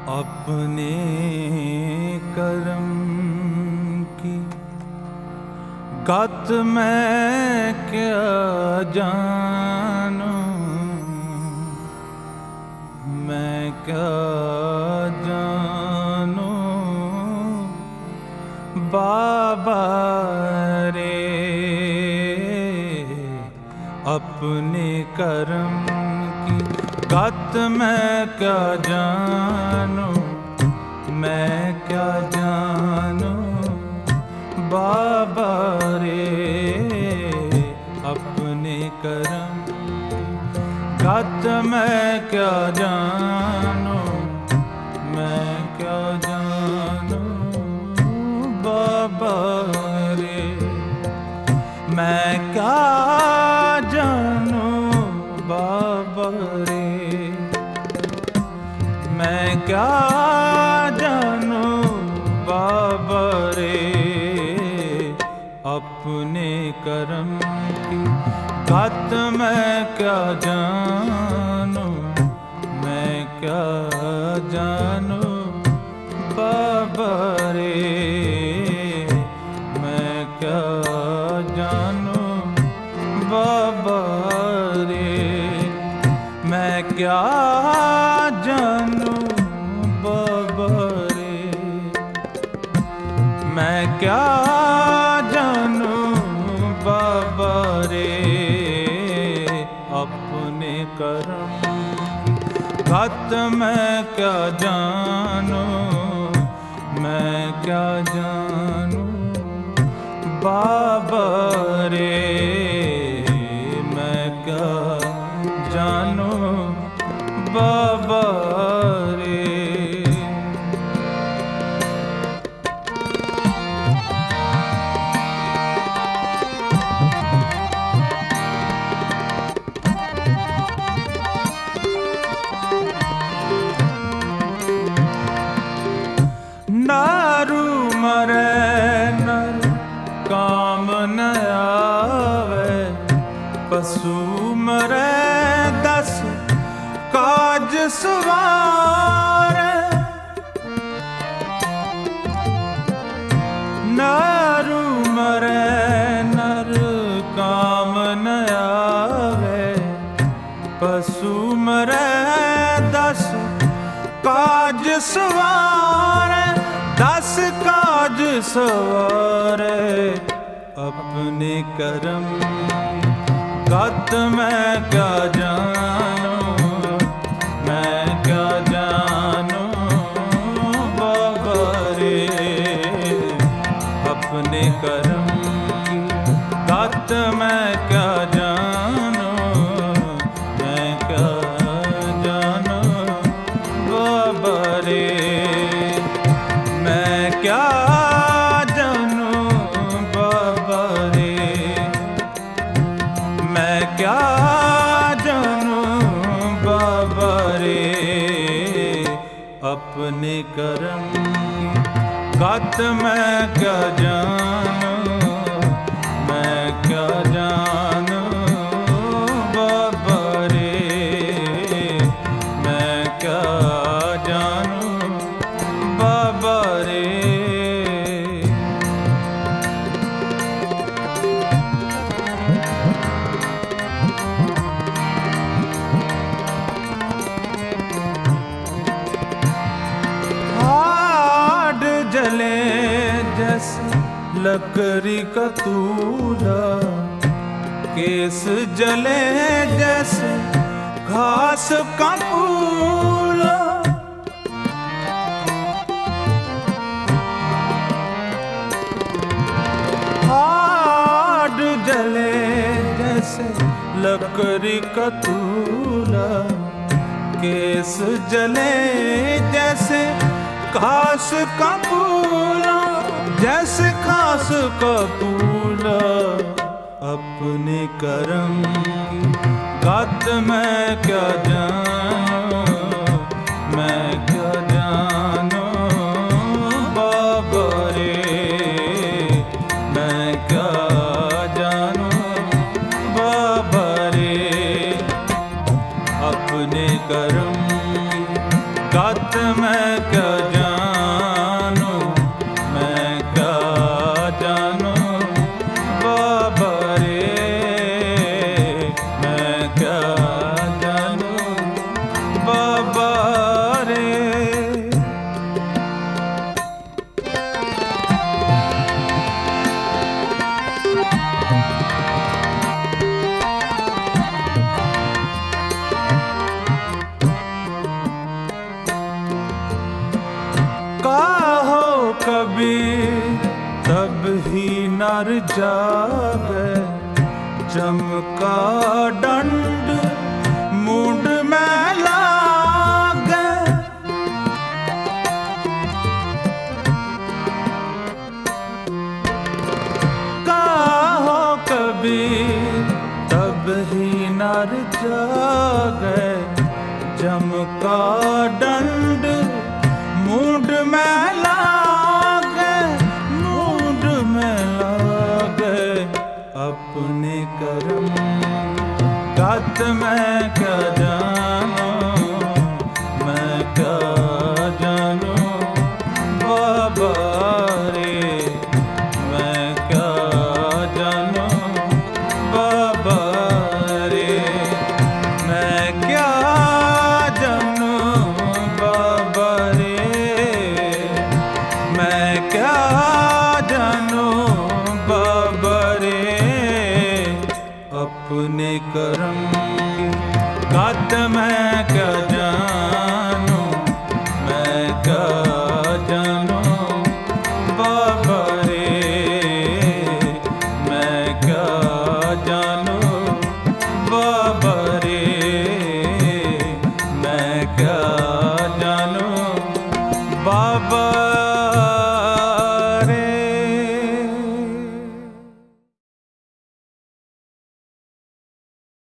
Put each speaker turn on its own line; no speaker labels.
अपने कर्म की गत मैं क्या जानूं, मैं क्या जानूं बाबा रे। अपने कर्म की गत मैं क्या जानूं, मैं क्या जानूं बाबा रे। अपने कर्म गत मैं क्या जानूं, मैं क्या जानूं बाबा रे। मैं क्या जानूं बाबा रे, मैं क्या जानूं बाबा रे। अपने कर्म की गत मैं क्या जानूं, मैं क्या जानूं बाबा रे। मैं क्या जानूं बाबा रे, मैं क्या जानूं बाबा रे। मैं क्या जानूं बाबा रे। अपने कर्म गत मैं क्या जानूं, मैं क्या जानूं बाबा रे। मैं क्या जानूं बाबा रे। नारू मरे नर काम न आवे, पशु मरे दस काज सवारे। नारू मरे नर काम न आवे, पशु मरे दस काज सवारे। दस काज सवारे अपने कर्म गत मैं क्या जानूं, मैं क्या जानूं बाबा रे। अपने कर्म गत मैं क्या जानूं, मैं क्या जानूं बाबा रे। मैं क्या जानूं बाबा रे, मैं क्या जानूं बाबा रे। अपने कर्म गत मैं क्या जानूं, मैं क्या जानूं बाबा रे। मैं क्या जानूं बाबा रे। हाड जले जैसे लकड़ी का तूला, केस जले जैसे घास का फूला। हाड जले जैसे लकड़ी का तूला, केस जले जैसे घास का फूला, जैसे घास का फूला। अपने कर्म गत मैं क्या जानूं, मैं क्या जानूं बाबा रे। मैं क्या जानूं बाबा रे। अपने कर्म गात मैं क्या जानूं, मैं क्या जानूं बाबा रे, मैं क्या जानूं बाबा रे। काहो कबीर तब ही नर जागे, चमका दंड मुंड में लागे। काहो कबीर तब ही नर जागे, चमका दंड मुंड में लागे, मुंड में लागे अपने कर्म। गात मैं क्या जानूं, मैं क्या जानूं बाबा रे, मैं क्या जानूं बाबा रे, मैं क्या जानूं बाबा रे, मैं क्या जानूं बाबा रे अपने कर्म। गात मैं क्या जानूं, मैं क्या जानूं बाबा रे, मैं क्या जानूं बाबा रे, मैं क्या जानूं बाबा